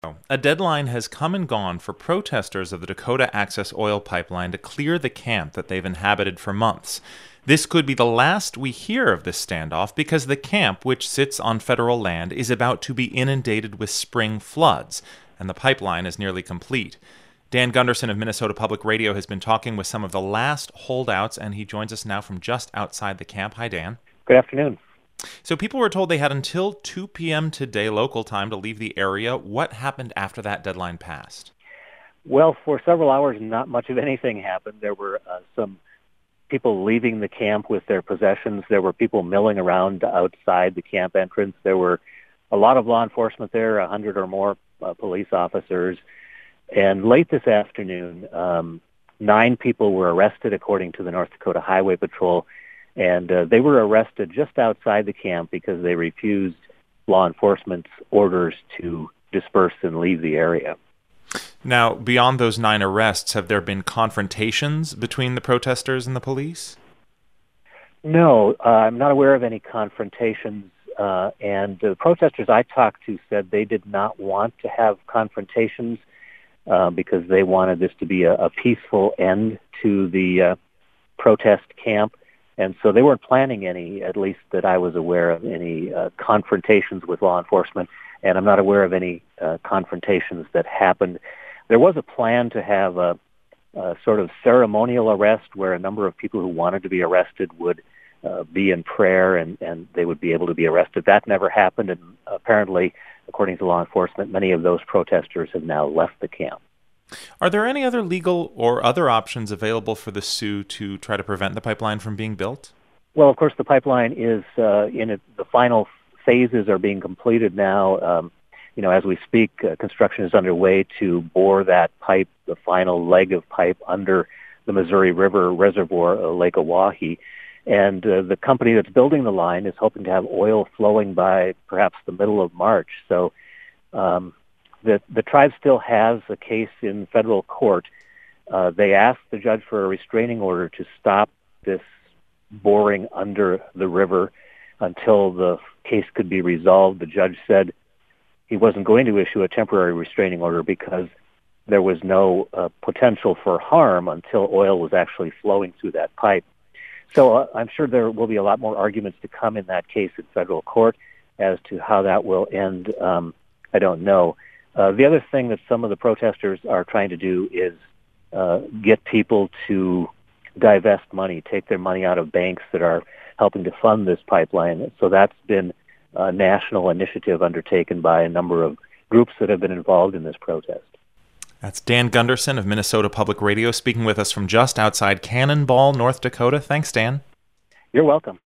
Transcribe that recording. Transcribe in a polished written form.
A deadline has come and gone for protesters of the Dakota Access Oil Pipeline to clear the camp that they've inhabited for months. This could be the last we hear of this standoff because the camp, which sits on federal land, is about to be inundated with spring floods, and the pipeline is nearly complete. Dan Gunderson of Minnesota Public Radio has been talking with some of the last holdouts, and he joins us now from just outside the camp. Hi, Dan. Good afternoon. So people were told they had until 2 p.m. today local time to leave the area. What happened after that deadline passed? Well, for several hours, not much of anything happened. There were some people leaving the camp with their possessions. There were people milling around outside the camp entrance. There were a lot of law enforcement there, 100 or more police officers. And late this afternoon, 9 people were arrested, according to the North Dakota Highway Patrol. And they were arrested just outside the camp because they refused law enforcement's orders to disperse and leave the area. Now, beyond those 9 arrests, have there been confrontations between the protesters and the police? No, I'm not aware of any confrontations. And the protesters I talked to said they did not want to have confrontations because they wanted this to be a peaceful end to the protest camp. And so they weren't planning any, at least that I was aware of, any confrontations with law enforcement, and I'm not aware of any confrontations that happened. There was a plan to have a sort of ceremonial arrest where a number of people who wanted to be arrested would be in prayer and they would be able to be arrested. That never happened, and apparently, according to law enforcement, many of those protesters have now left the camp. Are there any other legal or other options available for the Sioux to try to prevent the pipeline from being built? Well, of course, the pipeline is the final phases are being completed now. As we speak, construction is underway to bore that pipe, the final leg of pipe under the Missouri River Reservoir, Lake Oahe. And the company that's building the line is hoping to have oil flowing by perhaps the middle of March. So the tribe still has a case in federal court. They asked the judge for a restraining order to stop this boring under the river until the case could be resolved. The judge said he wasn't going to issue a temporary restraining order because there was no potential for harm until oil was actually flowing through that pipe. So I'm sure there will be a lot more arguments to come in that case in federal court as to how that will end. I don't know. The other thing that some of the protesters are trying to do is get people to divest money, take their money out of banks that are helping to fund this pipeline. So that's been a national initiative undertaken by a number of groups that have been involved in this protest. That's Dan Gunderson of Minnesota Public Radio speaking with us from just outside Cannonball, North Dakota. Thanks, Dan. You're welcome.